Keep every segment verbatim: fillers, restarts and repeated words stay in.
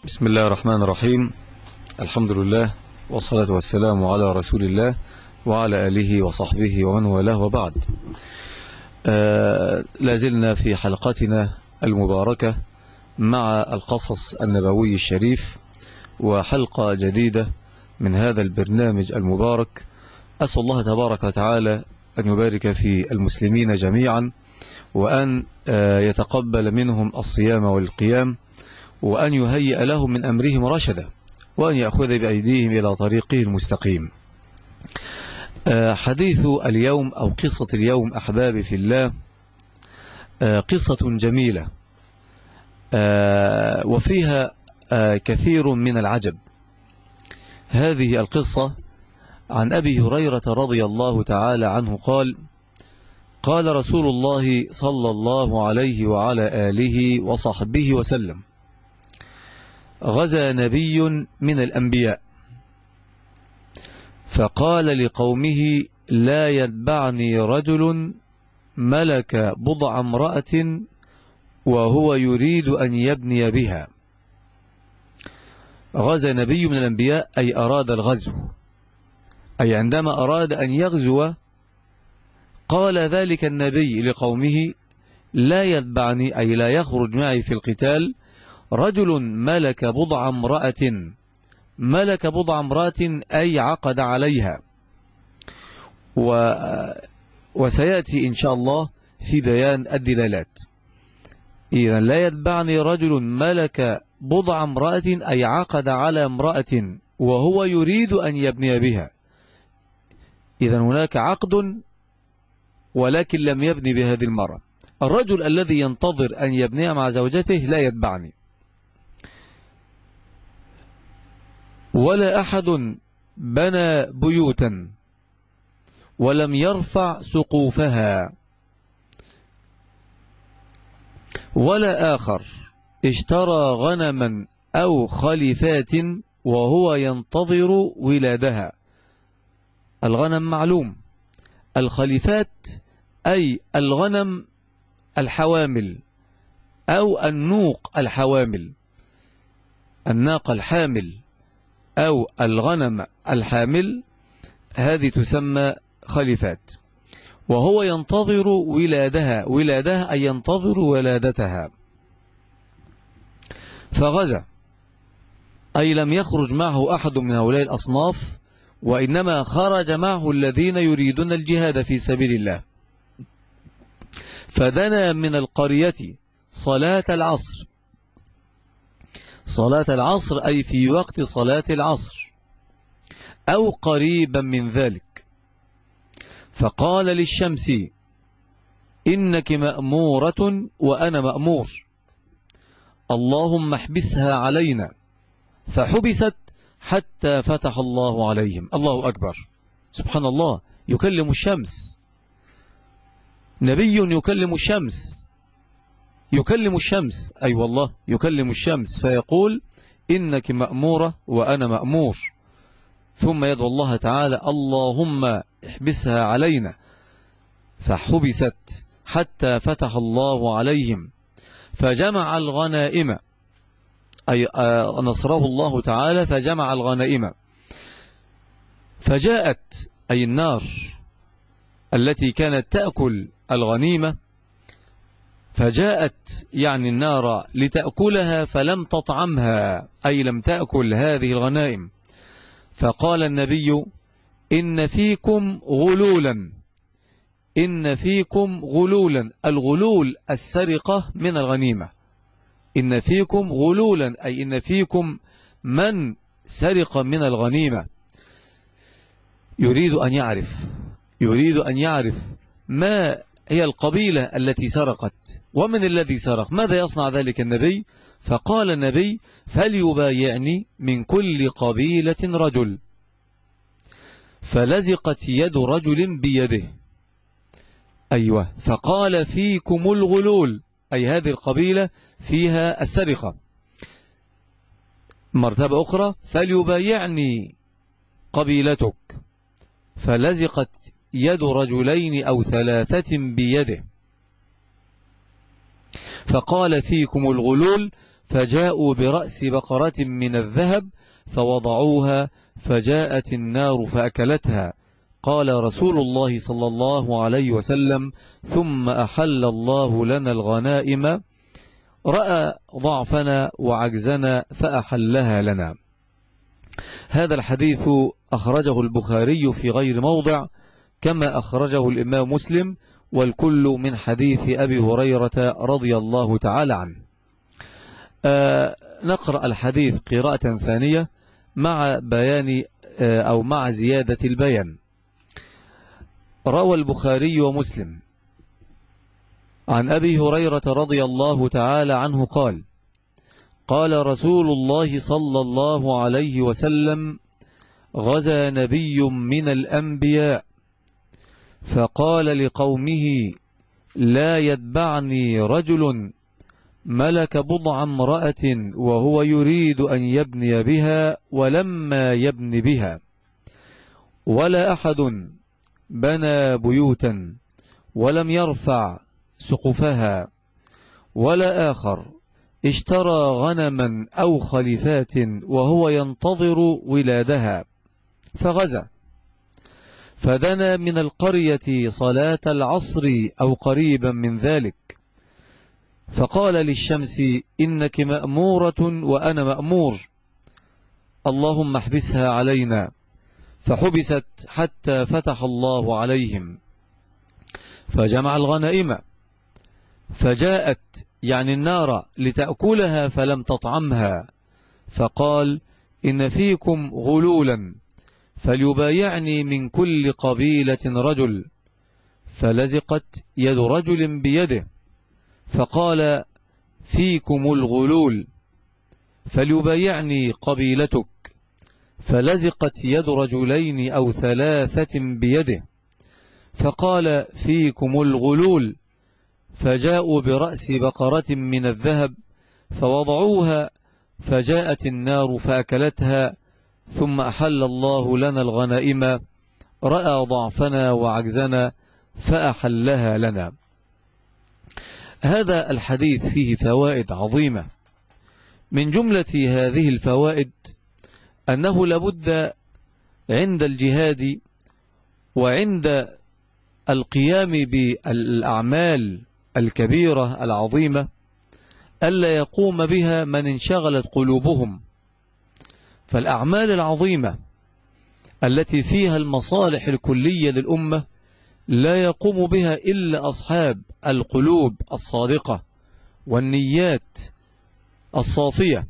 بسم الله الرحمن الرحيم. الحمد لله والصلاة والسلام على رسول الله وعلى آله وصحبه ومن والاه، وبعد. آه لازلنا في حلقتنا المباركة مع القصص النبوي الشريف، وحلقة جديدة من هذا البرنامج المبارك. أسأل الله تبارك وتعالى أن يبارك في المسلمين جميعا، وأن آه يتقبل منهم الصيام والقيام، وأن يهيئ لهم من أمرهم رشدا، وأن يأخذ بأيديهم إلى طريقه المستقيم. حديث اليوم أو قصة اليوم أحبابي في الله قصة جميلة وفيها كثير من العجب. هذه القصة عن أبي هريرة رضي الله تعالى عنه قال: قال رسول الله صلى الله عليه وعلى آله وصحبه وسلم: غزا نبي من الأنبياء فقال لقومه: لا يتبعني رجل ملك بضع امرأة وهو يريد أن يبني بها. غزا نبي من الأنبياء أي أراد الغزو، أي عندما أراد أن يغزو قال ذلك النبي لقومه: لا يتبعني أي لا يخرج معي في القتال رجل ملك بضع امرأة. ملك بضع امرأة أي عقد عليها، و... وسيأتي إن شاء الله في بيان الدلالات. إذن لا يتبعني رجل ملك بضع امرأة أي عقد على امرأة وهو يريد أن يبني بها. إذن هناك عقد ولكن لم يبني بهذه المرأة. الرجل الذي ينتظر أن يبني مع زوجته لا يتبعني، ولا أحد بنى بيوتا ولم يرفع سقوفها، ولا آخر اشترى غنما أو خليفات وهو ينتظر ولادها. الغنم معلوم، الخليفات أي الغنم الحوامل أو النوق الحوامل، الناقة الحامل أو الغنم الحامل، هذه تسمى خليفات. وهو ينتظر ولادها، ولادها أي ينتظر ولادتها. فغزا أي لم يخرج معه أحد من هؤلاء الأصناف، وإنما خرج معه الذين يريدون الجهاد في سبيل الله. فدنا من القرية صلاة العصر، صلاة العصر أي في وقت صلاة العصر أو قريبا من ذلك. فقال للشمس: إنك مأمورة وأنا مأمور، اللهم احبسها علينا. فحبست حتى فتح الله عليهم. الله أكبر، سبحان الله، يكلم الشمس، نبي يكلم الشمس، يكلم الشمس، أي أيوة والله يكلم الشمس، فيقول: إنك مأمورة وأنا مأمور. ثم يدعو الله تعالى: اللهم احبسها علينا. فحبست حتى فتح الله عليهم، فجمع الغنائم، أي نصره الله تعالى فجمع الغنائم. فجاءت أي النار التي كانت تأكل الغنيمة، فجاءت يعني النار لتأكلها فلم تطعمها، أي لم تأكل هذه الغنائم. فقال النبي: إن فيكم غلولا، إن فيكم غلولا. الغلول السرقة من الغنيمة. إن فيكم غلولا أي إن فيكم من سرق من الغنيمة. يريد أن يعرف يريد أن يعرف ما هي القبيلة التي سرقت ومن الذي سرق. ماذا يصنع ذلك النبي؟ فقال النبي: فليبايعني من كل قبيلة رجل. فلزقت يد رجل بيده. أيوة، فقال: فيكم الغلول، أي هذه القبيلة فيها السرقة. مرتبة أخرى: فليبايعني قبيلتك. فلزقت يد رجلين أو ثلاثة بيده. فقال: فيكم الغلول. فجاءوا برأس بقرة من الذهب فوضعوها فجاءت النار فأكلتها. قال رسول الله صلى الله عليه وسلم: ثم أحل الله لنا الغنائم، رأى ضعفنا وعجزنا فأحلها لنا. هذا الحديث أخرجه البخاري في غير موضع كما أخرجه الإمام مسلم، والكل من حديث أبي هريرة رضي الله تعالى عنه. آه نقرأ الحديث قراءة ثانية مع بيان آه أو مع زيادة البيان. روى البخاري ومسلم عن أبي هريرة رضي الله تعالى عنه قال: قال رسول الله صلى الله عليه وسلم: غزا نبي من الأنبياء فقال لقومه: لا يتبعني رجل ملك بضع امرأة وهو يريد أن يبني بها ولما يبن بها، ولا أحد بنى بيوتا ولم يرفع سقفها، ولا آخر اشترى غنما أو خليفات وهو ينتظر ولادها، فغزا فدنا من القرية صلاة العصر أو قريبا من ذلك، فقال للشمس: إنك مأمورة وأنا مأمور، اللهم احبسها علينا، فحبست حتى فتح الله عليهم، فجمع الغنائم فجاءت يعني النار لتأكلها فلم تطعمها، فقال: إن فيكم غلولا فليبايعني من كل قبيلة رجل، فلزقت يد رجل بيده، فقال: فيكم الغلول فليبايعني قبيلتك، فلزقت يد رجلين أو ثلاثة بيده، فقال: فيكم الغلول، فجاءوا برأس بقرة من الذهب فوضعوها فجاءت النار فأكلتها، ثم أحل الله لنا الغنائم، رأى ضعفنا وعجزنا فأحلها لنا. هذا الحديث فيه فوائد عظيمة. من جملة هذه الفوائد أنه لابد عند الجهاد وعند القيام بالأعمال الكبيرة العظيمة ألا يقوم بها من انشغلت قلوبهم، فالأعمال العظيمة التي فيها المصالح الكلية للأمة لا يقوم بها إلا أصحاب القلوب الصادقة والنيات الصافية،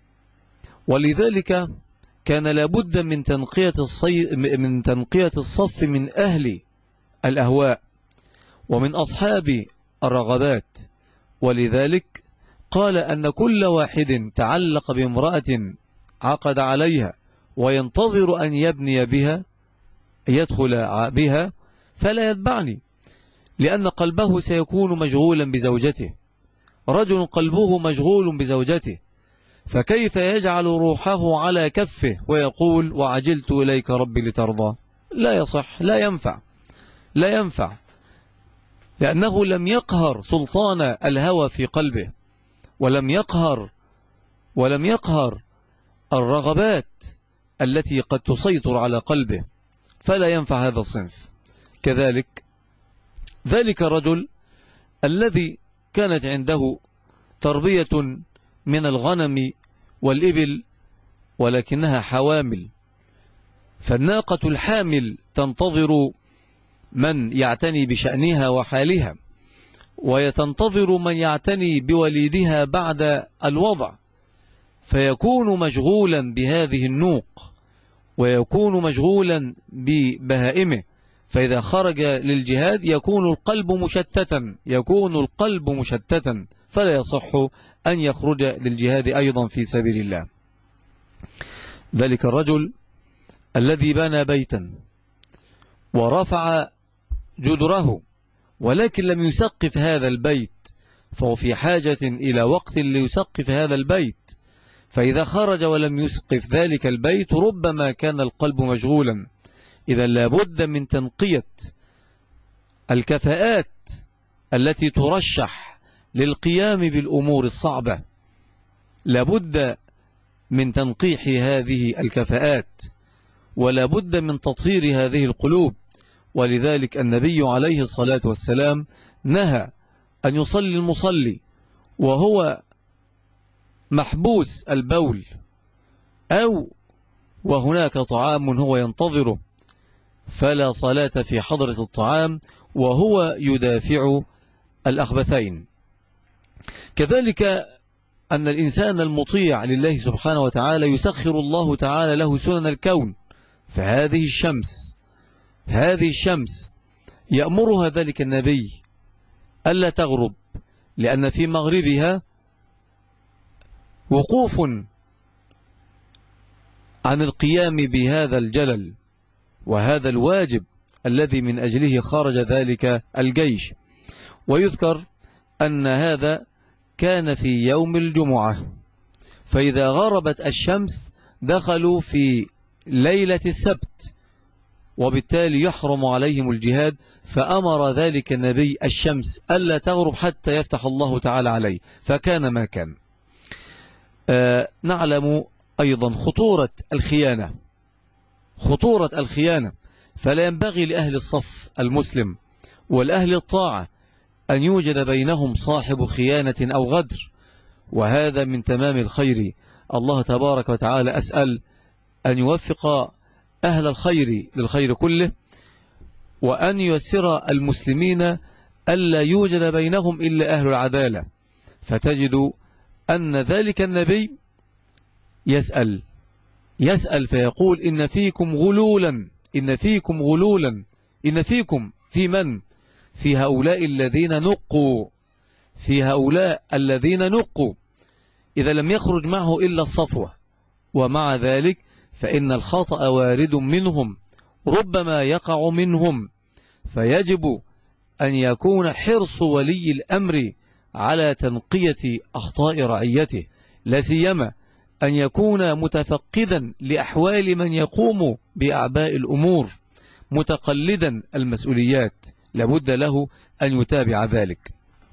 ولذلك كان لابد من تنقية الصي... من تنقية الصف من أهل الأهواء ومن أصحاب الرغبات. ولذلك قال أن كل واحد تعلق بامرأة عقد عليها وينتظر أن يبني بها يدخل بها فلا يتبعني، لأن قلبه سيكون مشغولا بزوجته. رجل قلبه مشغول بزوجته، فكيف يجعل روحه على كفه ويقول: وعجلت إليك ربي لترضى؟ لا يصح، لا ينفع، لا ينفع، لأنه لم يقهر سلطان الهوى في قلبه، ولم يقهر ولم يقهر الرغبات التي قد تسيطر على قلبه، فلا ينفع هذا الصنف. كذلك ذلك الرجل الذي كانت عنده تربية من الغنم والإبل ولكنها حوامل، فالناقة الحامل تنتظر من يعتني بشأنها وحالها، ويتنتظر من يعتني بوليدها بعد الوضع، فيكون مشغولا بهذه النوق ويكون مشغولا ببهائمه، فإذا خرج للجهاد يكون القلب مشتتا يكون القلب مشتتا فلا يصح أن يخرج للجهاد أيضا في سبيل الله. ذلك الرجل الذي بنى بيتا ورفع جدره ولكن لم يسقف هذا البيت، فهو في حاجة إلى وقت ليسقف هذا البيت، فإذا خرج ولم يسقف ذلك البيت ربما كان القلب مشغولا. إذا لابد من تنقية الكفاءات التي ترشح للقيام بالأمور الصعبة. لابد من تنقيح هذه الكفاءات، ولا بد من تطهير هذه القلوب. ولذلك النبي عليه الصلاة والسلام نهى أن يصلي المصلي وهو محبوس البول أو وهناك طعام هو ينتظره، فلا صلاة في حضرة الطعام وهو يدافع الأخبثين. كذلك أن الإنسان المطيع لله سبحانه وتعالى يسخر الله تعالى له سنن الكون. فهذه الشمس هذه الشمس يأمرها ذلك النبي ألا تغرب، لأن في مغربها وقوف عن القيام بهذا الجلل وهذا الواجب الذي من أجله خرج ذلك الجيش. ويذكر أن هذا كان في يوم الجمعة، فإذا غربت الشمس دخلوا في ليلة السبت، وبالتالي يحرم عليهم الجهاد، فأمر ذلك النبي الشمس ألا تغرب حتى يفتح الله تعالى عليه، فكان ما كان. آه نعلم أيضا خطورة الخيانة خطورة الخيانة فلا ينبغي لأهل الصف المسلم والأهل الطاعة أن يوجد بينهم صاحب خيانة أو غدر، وهذا من تمام الخير. الله تبارك وتعالى أسأل أن يوفق أهل الخير للخير كله، وأن ييسر المسلمين ألا يوجد بينهم إلا أهل العدالة. فتجد أن ذلك النبي يسأل يسأل فيقول إن فيكم غلولا إن فيكم غلولا إن فيكم في من في هؤلاء الذين نقوا في هؤلاء الذين نقوا إذا لم يخرج معه إلا الصفوة، ومع ذلك فإن الخطأ وارد منهم ربما يقع منهم، فيجب أن يكون حرص ولي الأمر على تنقية أخطاء رعيته، لا سيما أن يكون متفقدا لأحوال من يقوم بأعباء الأمور متقلدا المسؤوليات، لابد له أن يتابع ذلك.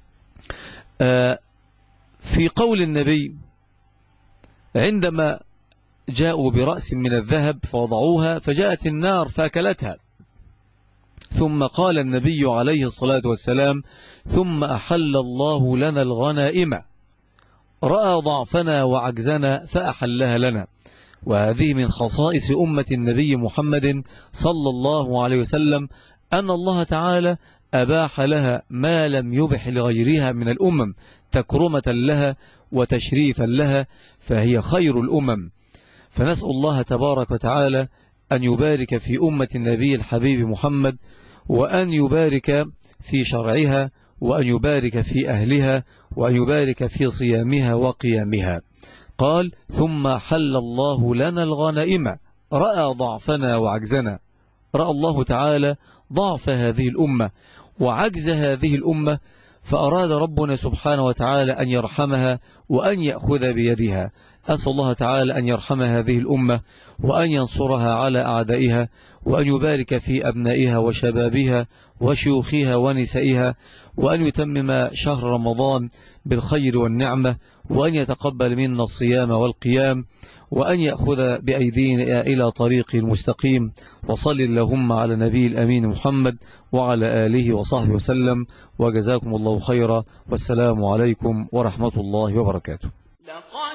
في قول النبي عندما جاءوا برأس من الذهب فوضعوها فجاءت النار فأكلتها، ثم قال النبي عليه الصلاة والسلام ثم أحل الله لنا الغنائم، رأى ضعفنا وعجزنا فأحلها لنا. وهذه من خصائص أمة النبي محمد صلى الله عليه وسلم، أن الله تعالى أباح لها ما لم يبح لغيرها من الأمم تكرمة لها وتشريفا لها، فهي خير الأمم. فنسأل الله تبارك وتعالى أن يبارك في أمة النبي الحبيب محمد، وأن يبارك في شرعها، وأن يبارك في أهلها، وأن يبارك في صيامها وقيامها. قال ثم حل الله لنا الغنائم، رأى ضعفنا وعجزنا. رأى الله تعالى ضعف هذه الأمة وعجز هذه الأمة، فأراد ربنا سبحانه وتعالى أن يرحمها وأن يأخذ بيدها. أسأل الله تعالى أن يرحم هذه الأمة وأن ينصرها على أعدائها، وأن يبارك في أبنائها وشبابها وشيوخها ونسائها، وأن يتمم شهر رمضان بالخير والنعمة، وأن يتقبل منا الصيام والقيام، وأن يأخذ بأيدينا إلى طريق المستقيم. وصل اللهم على نبي الأمين محمد وعلى آله وصحبه وسلم، وجزاكم الله خيرا، والسلام عليكم ورحمة الله وبركاته.